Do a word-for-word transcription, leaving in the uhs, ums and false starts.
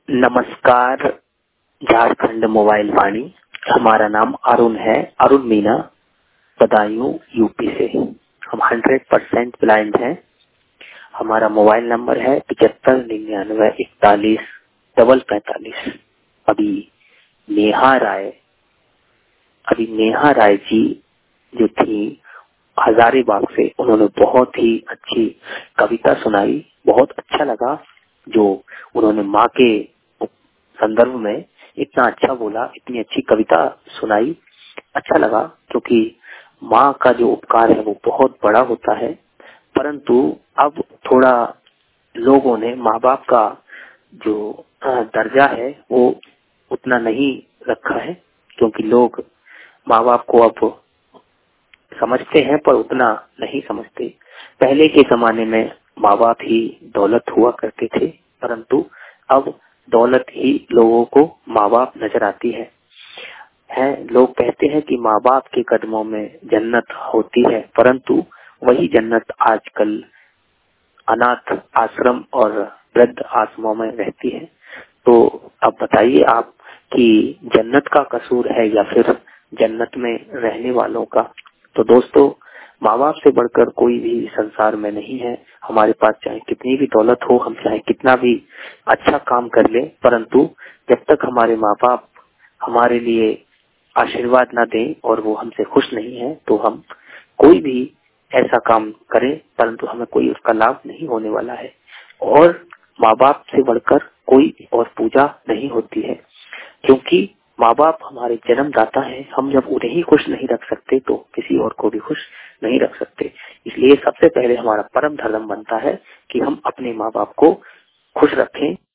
नमस्कार। झारखंड मोबाइल वाणी। हमारा नाम अरुण है, अरुण मीना, बदायूं यूपी से। हम हंड्रेड परसेंट ब्लाइंड हैं। हमारा मोबाइल नंबर है पिछहत्तर निन्यानवे इकतालीस डबल पैतालीस। अभी नेहा राय अभी नेहा राय जी जो थी हजारीबाग से, उन्होंने बहुत ही अच्छी कविता सुनाई। बहुत अच्छा लगा जो उन्होंने माँ के संदर्भ में इतना अच्छा बोला, इतनी अच्छी कविता सुनाई। अच्छा लगा क्योंकि माँ का जो उपकार है वो बहुत बड़ा होता है, परंतु अब थोड़ा लोगों ने माँ बाप का जो दर्जा है वो उतना नहीं रखा है, क्योंकि लोग माँ बाप को अब समझते हैं पर उतना नहीं समझते। पहले के जमाने में माँ बाप ही दौलत हुआ करते थे, परंतु अब दौलत ही लोगों को माँ बाप नजर आती है। है लोग कहते हैं कि माँ बाप के कदमों में जन्नत होती है, परंतु वही जन्नत आजकल अनाथ आश्रम और वृद्ध आश्रमों में रहती है। तो अब बताइए आप कि जन्नत का कसूर है या फिर जन्नत में रहने वालों का। तो दोस्तों, माँ बाप से बढ़कर कोई भी संसार में नहीं है। हमारे पास चाहे कितनी भी दौलत हो, हम चाहे कितना भी अच्छा काम कर ले, परंतु जब तक हमारे माँ बाप हमारे लिए आशीर्वाद ना दें और वो हमसे खुश नहीं है, तो हम कोई भी ऐसा काम करें परंतु हमें कोई उसका लाभ नहीं होने वाला है। और माँ बाप से बढ़कर कोई और पूजा नहीं होती है, क्योंकि माँ बाप हमारे जन्मदाता हैं। हम जब उन्हें ही खुश नहीं रख सकते तो किसी और को भी खुश नहीं रख सकते। इसलिए सबसे पहले हमारा परम धर्म बनता है कि हम अपने माँ बाप को खुश रखें।